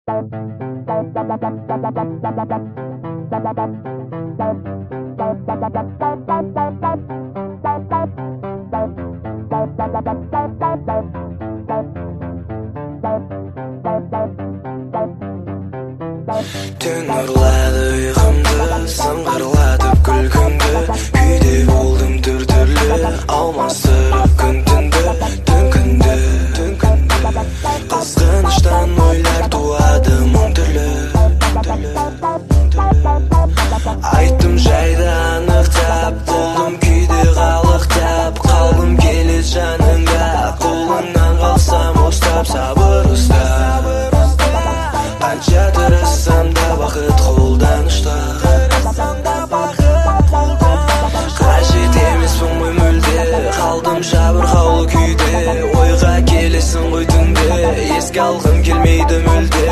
Түн ұрлады ұйқымды, сыңғырлатып күлкімді. Күйде болдым түр-түрлі, алмастырып күн түнді. Қызғаныштан ойлар туады мың түрлі. Айттым жайды анықтап, болдым күйде қалықтап. Қалдым келес жаныңда, қолыңнан қалсам ұстап. Сабыр ұстап, қанша тырыссам да бақыт қолдан ұштап. Қажет емеспін ғой мүлде, қалдым жабырқаулы күйде. Ойға келесің ғой түнде, еске алғым келмейді мүлде.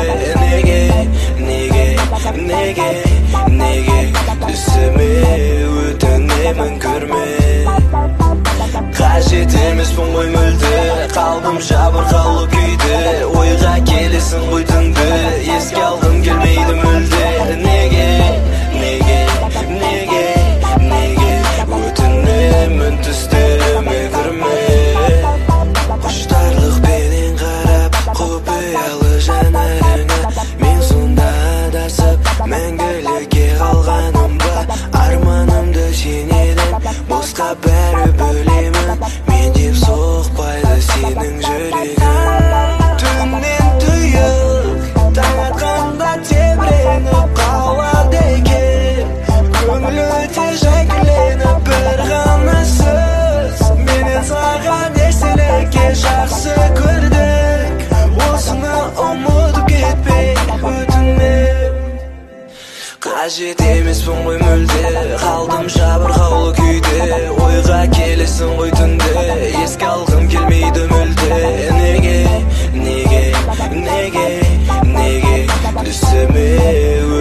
Неге түсіме өтінемін көрме. Қажет емеспін ғой мүлде, қалдым жабырқаулы күйде. Ойға келесің ғой түнде, еске алғым келмейді мүлде. Неге өтінемін түстеріме кірме. Құштарлықпенен қарап құпиялы жанарыңа, мен сонда адасып мәңгілікке қалғаным ба? Арманымды сенеден босқа бәрі бөлемін, мен деп соқпайды сенің жүрегің. Түннен тұйық таң атқанда тебіреніп қалады екен, көңіл өте жайкіленіп бір ғана сөз. Менен саған естелікке жақсы көрдік, осыны ұмытып кетпей өтінем. Қажет емеспін ғой мүлде, қалдым жабырқаулы күйде. Ойға келесің ғой түнде, еске алғым келмейді мүлде. Неге түсіме